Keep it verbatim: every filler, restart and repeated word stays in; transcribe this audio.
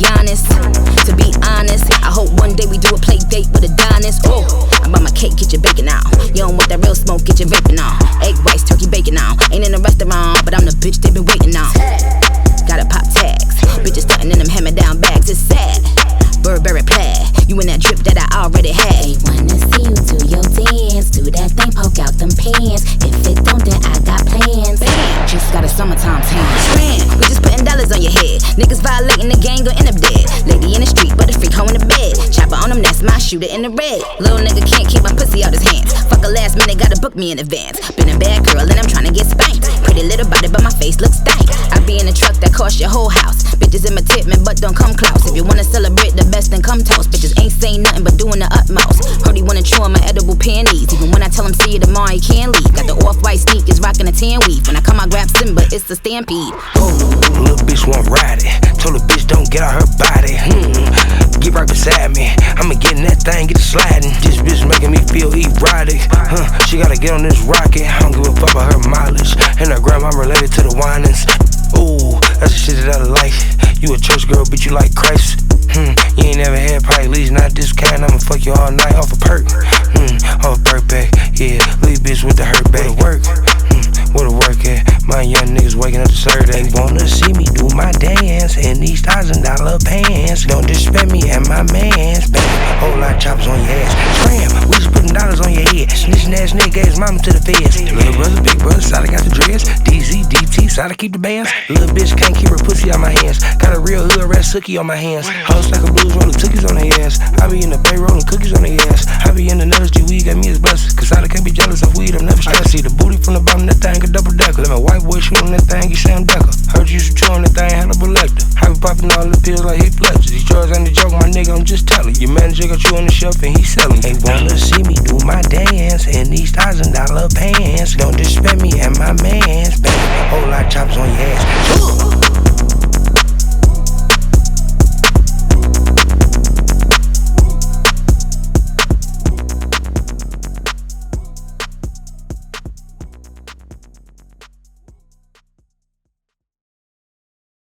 Giannis. To be honest, I hope one day we do a play date with Adonis. Oh, I buy my cake, get your bacon out. You don't want that real smoke, get your vaping on. Egg whites, turkey bacon on. Ain't in a restaurant, but I'm the bitch they been waiting on. Gotta pop tags, bitches stunting in them hammer-down bags. It's sad, Burberry plaid. You in that drip that I already had. They wanna see you do your dance, do that thing, poke out them pants. If it don't, then I got plans. Bam, just got a summertime tan. Man, we just putting dollars on your head. Niggas violating the gang, gon' end up dead. Lady in the street, but a freak hoe in the bed. Chopper on them, that's my shooter in the red. Little nigga can't keep my pussy out his hands. Fuck a last minute, gotta book me in advance. Been a bad girl and I'm tryna get spanked. Pretty little body, but my face looks stank. I be in a truck that cost your whole house. Bitches imitating, but don't come close. If you wanna celebrate the best, then come toast. Bitches ain't saying nothing but doing the utmost. Heard he wanna chew on my edible panties. Even when I tell him see you tomorrow, he can't leave. Got the off-white sneakers, rocking a tan weave. When I come, I grab Simba, it's a stampede. Oh, little bitch won't ride it. Told the bitch don't get out her body. Hmm. Get right beside me. I'ma get in that thing, get it sliding. This bitch making me feel erotic. Huh? She gotta get on this rocket. I don't give a fuck about her mileage. And her grandma related to the whinings. Ooh, that's the shit that I like. You a church girl, bitch, you like Christ. Hmm, you ain't never had probably at least not this kind. I'ma fuck you all night off a perk. Hmm, off a perk back. Yeah, leave bitch with the hurt back. Where to work? Hmm, where to work at? My young niggas waking up to serve. They wanna see me do my dance in these thousand dollar pants. Don't disrespect me and my mans. Baby, whole lot of choppers on your ass. Scram, we just putting dollars on your head. Snitching ass nigga gave his mama to the feds. Little brother, big brother, side I got the dreads. D Z, D T, side I keep the bands. Little bitch can't keep her pussy out my hands. Got a real hood rat sookie on my hands. Hoes like a blues rolling cookies on their ass. I be in the bay rolling cookies on their ass. I be in the nuts, G weed got me as blessed. Cause I can't be jealous of weed, I'm never stressed. See the booty from the bottom, that thing a double decker. Let my white boy shoot on that thing, you Sam Decker. Heard you used to chew on that thing, Hannibal Lecter. I be popping all the pills like Heath Ledger. These drugs ain't a joke, my nigga, I'm just telling. Your manager got you on the shelf and he selling. They wanna see me do my dance in these thousand dollar pants. Don't disrespect me and my mans. Baby, whole lot of choppers on your ass.